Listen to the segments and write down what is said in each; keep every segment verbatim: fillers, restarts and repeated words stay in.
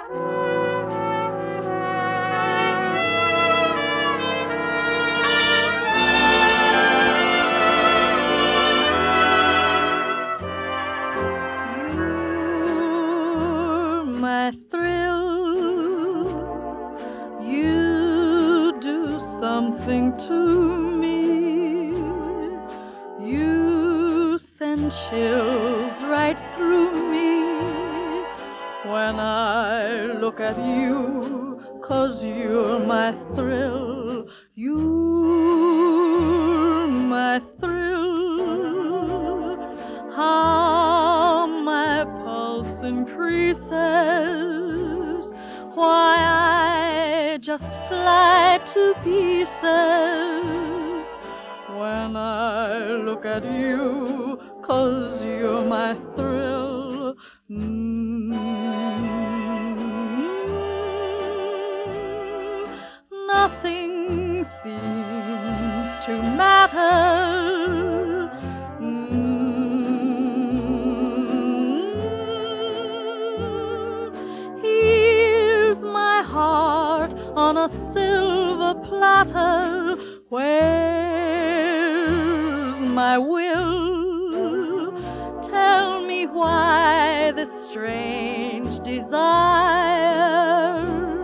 You're my thrill. You do something to me. You send chills right through me when I look at you, 'cause you're my thrill. You're my thrill. How my pulse increases, why I just fly to pieces when I look at you, 'cause you're my thrill. Mm. Nothing seems to matter. Mm. Here's my heart on a silver platter. Where's my will? Tell me why this strange desire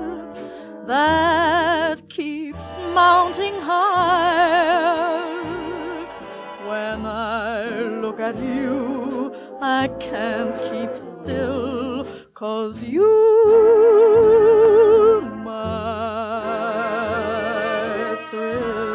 that keeps mounting higher. When I look at you, I can't keep still, 'cause you're my thrill.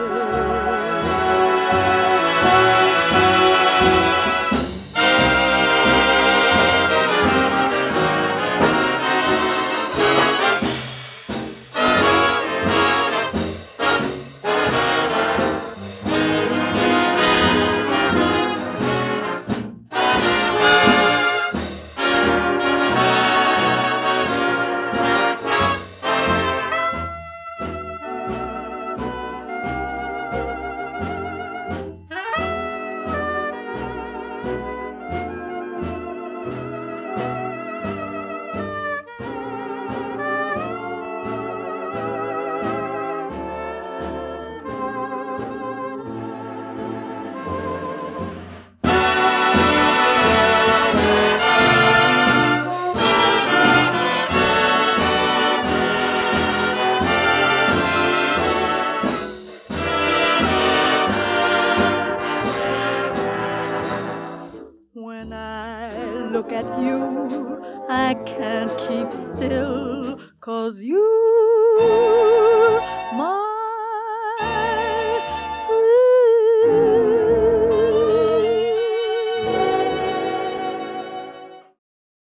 When I look at you, I can't keep still, 'cause you